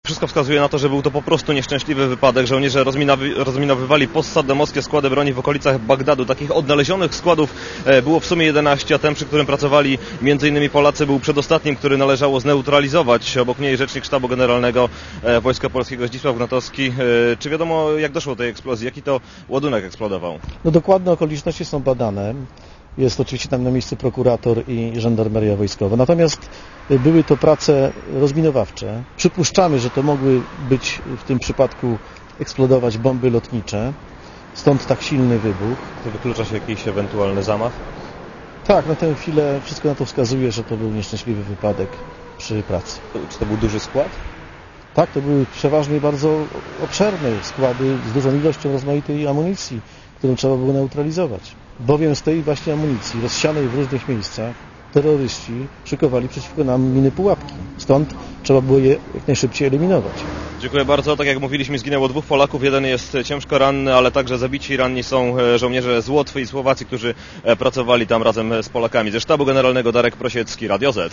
Wszystko wskazuje na to, że był to po prostu nieszczęśliwy wypadek. Żołnierze rozminowywali postsaddamowskie składy broni w okolicach Bagdadu. Takich odnalezionych składów było w sumie 11, a ten, przy którym pracowali m.in. Polacy, był przedostatnim, który należało zneutralizować. Obok niej rzecznik Sztabu Generalnego Wojska Polskiego Zdzisław Gnatowski. Czy wiadomo, jak doszło do tej eksplozji? Jaki to ładunek eksplodował? No, dokładne okoliczności są badane. Jest oczywiście tam na miejscu prokurator i żandarmeria wojskowa. Natomiast były to prace rozminowawcze. Przypuszczamy, że to mogły być w tym przypadku eksplodować bomby lotnicze. Stąd tak silny wybuch. To wyklucza się jakiś ewentualny zamach? Tak, na tę chwilę wszystko na to wskazuje, że to był nieszczęśliwy wypadek przy pracy. Czy to był duży skład? Tak, to były przeważnie bardzo obszerne składy z dużą ilością rozmaitej amunicji, którą trzeba było neutralizować. Bowiem z tej właśnie amunicji, rozsianej w różnych miejscach, terroryści szykowali przeciwko nam miny pułapki. Stąd trzeba było je jak najszybciej eliminować. Dziękuję bardzo. Tak jak mówiliśmy, zginęło 2 Polaków. Jeden jest ciężko ranny, ale także zabici i ranni są żołnierze z Łotwy i Słowacji, którzy pracowali tam razem z Polakami. Ze Sztabu Generalnego Darek Prosiecki, Radio Z.